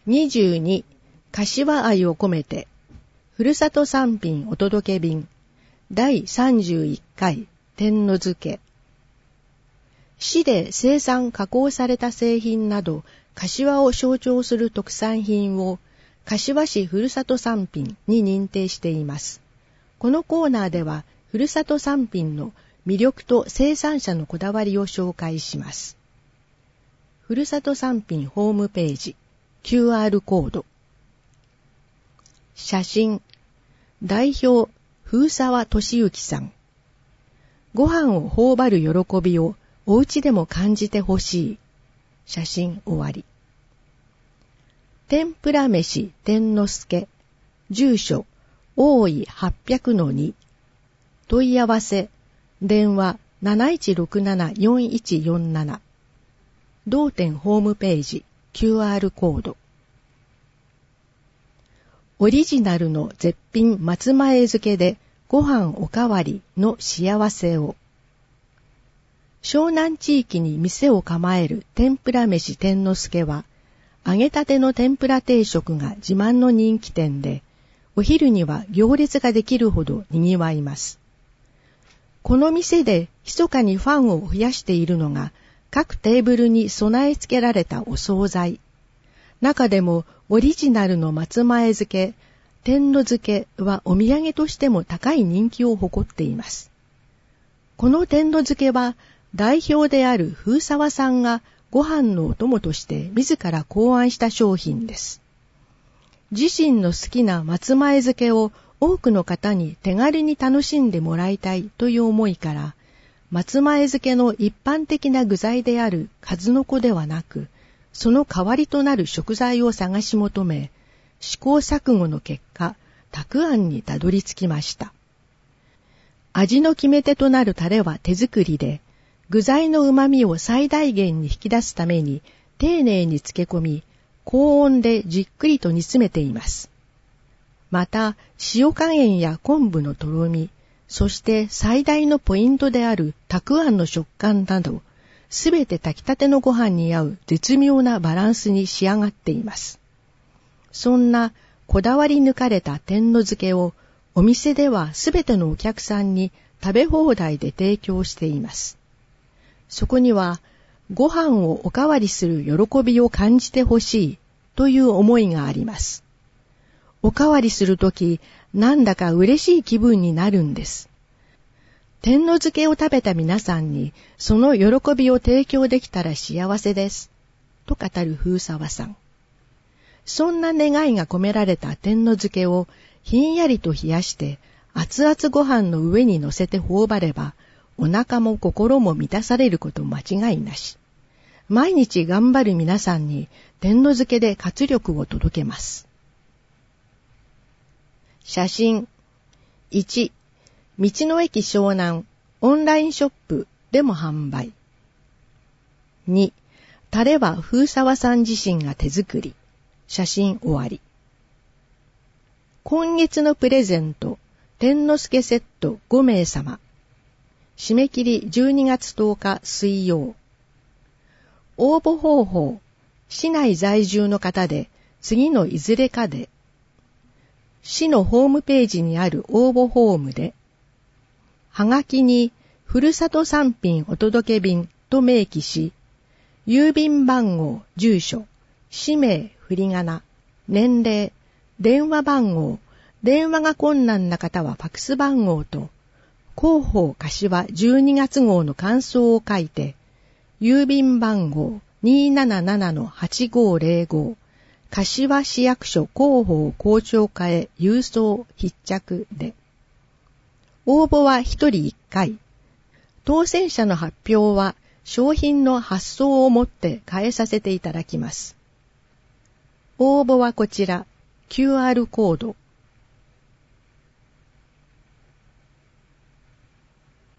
22、柏愛を込めて、ふるさと産品お届け便、第31回天の付け。市で生産加工された製品など、柏を象徴する特産品を、柏市ふるさと産品に認定しています。このコーナーでは、ふるさと産品の魅力と生産者のこだわりを紹介します。ふるさと産品ホームページ、QR コード。写真、代表、風沢俊之さん。ご飯を頬張る喜びをお家でも感じてほしい。写真終わり。天ぷら飯天之助。住所、大井 800-2。問い合わせ、電話 7167-4147。同店ホームページ、QR コード。オリジナルの絶品松前漬けでご飯おかわりの幸せを。湘南地域に店を構える天ぷら飯天之助は、揚げたての天ぷら定食が自慢の人気店で、お昼には行列ができるほど賑わいます。この店で密かにファンを増やしているのが、各テーブルに備え付けられたお惣菜。中でもオリジナルの松前漬け、天の漬けはお土産としても高い人気を誇っています。この天の漬けは代表である風沢さんがご飯のお供として自ら考案した商品です。自身の好きな松前漬けを多くの方に手軽に楽しんでもらいたいという思いから、松前漬けの一般的な具材である数の子ではなく、その代わりとなる食材を探し求め、試行錯誤の結果、たくあんにたどり着きました。味の決め手となるタレは手作りで、具材の旨味を最大限に引き出すために、丁寧に漬け込み、高温でじっくりと煮詰めています。また、塩加減や昆布のとろみ、そして最大のポイントであるたくあんの食感など、すべて炊きたてのご飯に合う絶妙なバランスに仕上がっています。そんなこだわり抜かれた天の漬けをお店ではすべてのお客さんに食べ放題で提供しています。そこにはご飯をおかわりする喜びを感じてほしいという思いがあります。おかわりするときなんだか嬉しい気分になるんです。天の漬けを食べた皆さんにその喜びを提供できたら幸せです。と語る風沢さん。そんな願いが込められた天の漬けをひんやりと冷やして熱々ご飯の上に乗せて頬張ればお腹も心も満たされること間違いなし。毎日頑張る皆さんに天の漬けで活力を届けます。写真1、道の駅湘南オンラインショップでも販売。2、タレは風沢さん自身が手作り。写真終わり。今月のプレゼント、天之助セット5名様。締め切り12月10日水曜。応募方法、市内在住の方で次のいずれかで、市のホームページにある応募フォームで、はがきにふるさと産品お届け便と明記し、郵便番号、住所、氏名、振り仮名、年齢、電話番号、電話が困難な方はファクス番号と、広報柏12月号の感想を書いて、郵便番号 277-8505、柏市役所広報校長課へ郵送必着で。応募は1人1回。当選者の発表は商品の発送をもって変えさせていただきます。応募はこちら、QR コード。